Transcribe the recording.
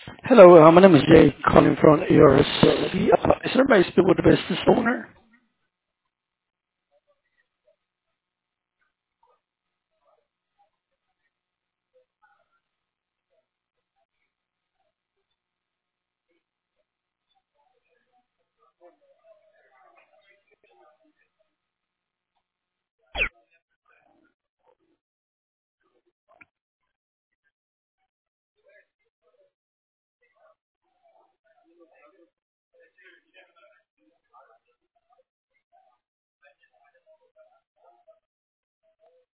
Hello, my name is Jay, calling from ERS. Is there anybody still with the business owner?